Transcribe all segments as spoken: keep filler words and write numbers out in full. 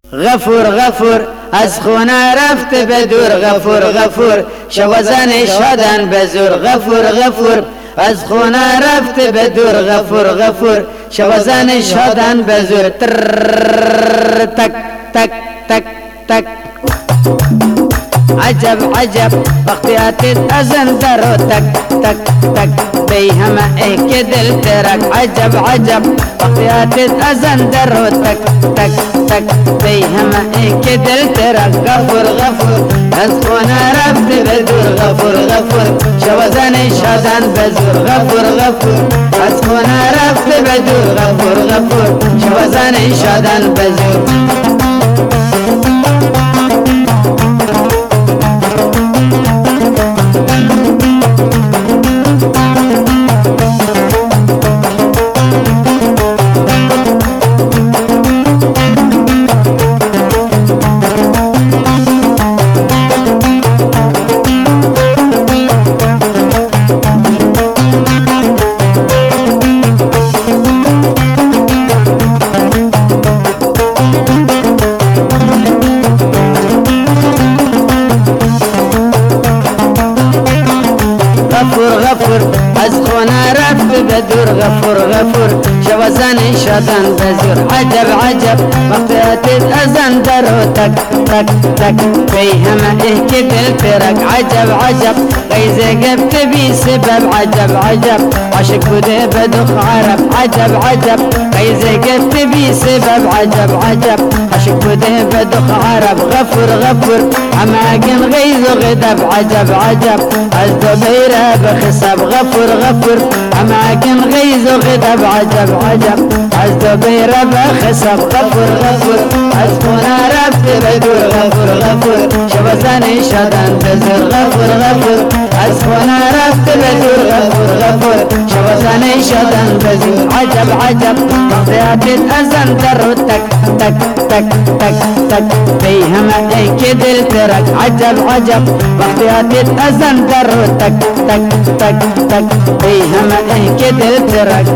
غفور غفور از خونه رفت به دور، غفور غفور شوزن شدن به زور، غفور غفور از خونه رفت به دور، غفور غفور شوزن شدن به زور. تک تک تک تک عجب عجب وقتی آتید ازن درو، تک تک تک بی همه ای که دل ترک. عجب عجب وقتی آتید ازن درو، تک تک تک بی همه ای که دل ترک. غفور غفور از خونه رفت به دور، غفور غفور شوزن شدن به زور، غفور غفور از خونه رفت به دور، غفور غفور شوزن شدن به زور. غفور غفور از خونه رفت به دور، غفور غفور شوزن شدن به زور. عجب عجب وقتی آتید ازن درو، تک تک تک بی همه ای که دل ترک. عجب عجب غیزه گفت بی سبب، عجب عجب عاشق بوده به دخ عرب. عجب عجب غیزه گفت بی سبب، عجب عجب عاشق بوده به دخ عرب. غفور غفور هماگن غیز و غدب، عجب عجب از دو بیره بخسب. غفور غفور هماگن غیز و غدب، عجب عجب از دو بیره بخسب. غفور غفور از خونه رفت به دور، غفور غفور شوزن شدن به زور، غفور غفور از خونه رفت به دور، غفور غفور شوزن شدن به زور. عجب عجب وقتی آتید ازن درو، تک تک تک تک تک بی همه ای که دل ترک. عجب عجب وقتی آتید ازن درو، تک تک تک تک بی همه ای که دل ترک.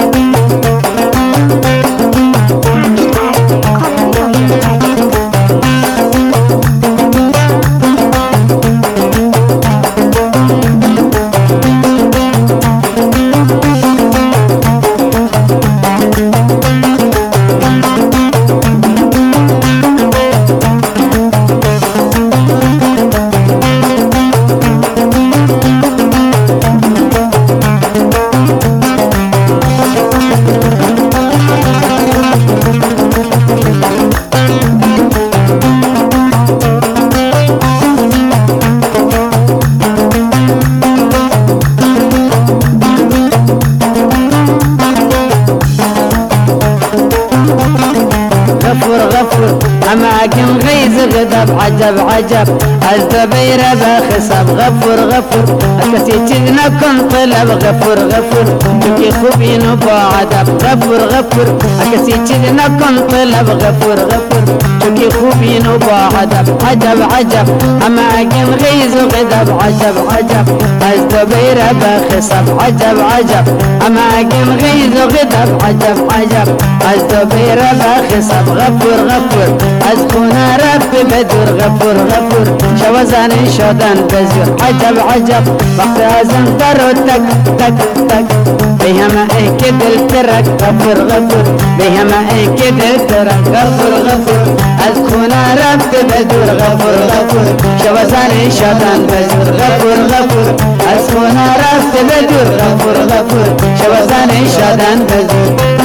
غفور غفور هماكن غيز غضب، عجب عجب از دبيره بخسب. غفور غفور اكسي تجنا كن طلب، غفور غفور تكي خوبين وبعدب. غفور غفور اكسي تجنا كن طلب، غفور غفور تكي خوبين وبعدب. عجب عجب هماكن غيز غضب، عجب عجب از دبيره بخسب. عجب عجب هماكن غيز غضب، عجب عجب از دبيره بخسب. غفور غفور از خونه رفت به دور، غفور غفور شوزن شدن به زور. عجب عجب وقت ازن درو، تک تک تک بی همه ای که دل ترک. غفور غفور بی همه ای که دل ترک. غفور غفور از خونه رفت به دور، غفور غفور شوزن شدن به زور. غفور غفور از خونه رفت به دور، غفور غفور شوزن شدن به زور.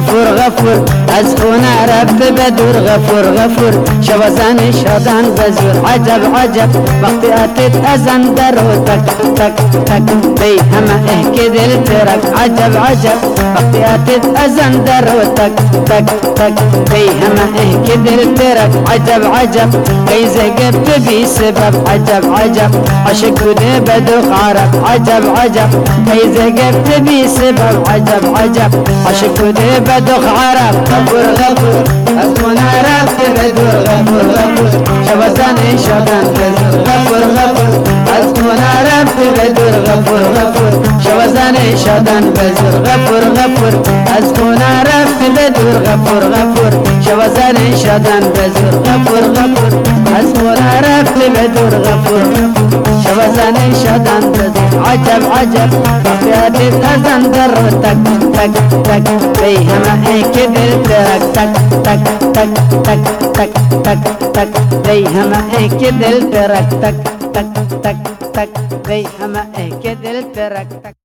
غفور غفور از خونه رفت بدور غفور غفور شوزن شدن بزور عجب عجب وقتی اتت ازن در و تک تک تک دی همه اه که دل ترک عجب عجب وقتی اتت ازن در و تک تک تک دی همه اه که دل ترک عجب عجب قیزه گفت بی سبب عجب عجب عشق بوده بدوخ عرب عجب عجب قیزه گفت بی سبب عجب عجب عشق بوده بدوخ عرب غفور غفور از خونه رفت بدور غفور غفور شوزن شدن بزور غفور غفور از خونه رفت بدور غفور غفور شوزن شدن بزور غفور غفور از خونه رفت بدور غفور غفور شوزن شدن بزور غفور غفور از خونه رفت بدور غفور شوزن شدن بزور عجب عجب وقتی ازن در تک تک تک بی همه ای که دل ترک تک تک تک تک تک تک تک بی همه ای که دل ترک تک تک تک تک بی همه ای که دل ترک تک